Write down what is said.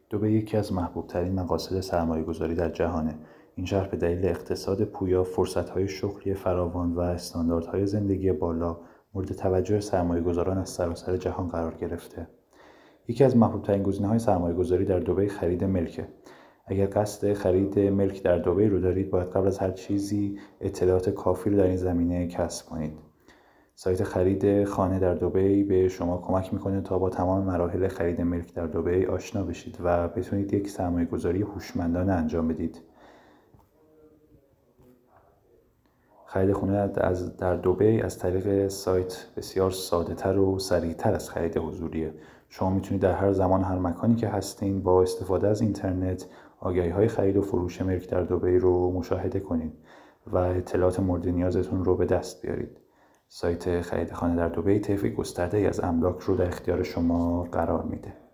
دبی یکی از محبوب‌ترین مقاصد سرمایه‌گذاری در جهانه. این شهر به دلیل اقتصاد پویا، فرصت‌های شغلی فراوان و استانداردهای زندگی بالا مورد توجه سرمایه‌گذاران از سراسر جهان قرار گرفته. یکی از محبوب‌ترین گزینه‌های سرمایه‌گذاری در دبی خرید ملکه. اگر قصد خرید ملک در دبی رو دارید، باید قبل از هر چیزی اطلاعات کافی رو در این زمینه کسب کنید. سایت خرید خانه در دبی به شما کمک میکنه تا با تمام مراحل خرید ملک در دبی آشنا بشید و بتونید یک سرمایه‌گذاری هوشمندانه انجام بدید. خرید خونه در دبی از طریق سایت بسیار ساده‌تر و سریعتر از خرید حضوریه. شما میتونید در هر زمان هر مکانی که هستین با استفاده از اینترنت آگهی‌های خرید و فروش ملک در دبی رو مشاهده کنید و اطلاعات مورد نیازتون رو به دست بیارید. سایت خرید خانه در دبی طیف گسترده‌ای از املاک رو در اختیار شما قرار میده.